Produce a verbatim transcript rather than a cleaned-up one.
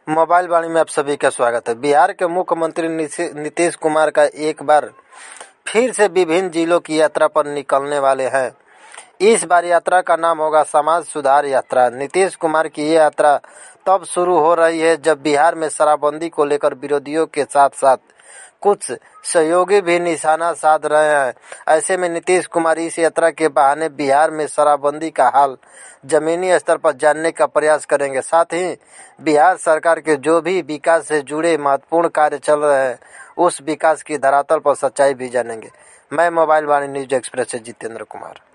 Mobile वाणी में आप सभी का स्वागत है। बिहार के मुख्यमंत्री नीतीश कुमार का एक बार फिर से विभिन्न जिलों की यात्रा पर निकलने वाले हैं। इस बार यात्रा का नाम होगा समाज सुधार यात्रा। नीतीश कुमार की ये यात्रा तब शुरू हो रही है जब बिहार में शराबबंदी को लेकर विरोधियों के साथ साथ कुछ सहयोगी भी निशाना साध रहे हैं। ऐसे में नीतीश कुमार इस यात्रा के बहाने बिहार में शराबबंदी का हाल जमीनी स्तर पर जानने का प्रयास करेंगे। साथ ही बिहार सरकार के जो भी विकास से जुड़े महत्वपूर्ण कार्य चल रहे हैं उस विकास की धरातल पर सच्चाई भी जानेंगे। मैं मोबाइल वाणी न्यूज एक्सप्रेस से जितेंद्र कुमार।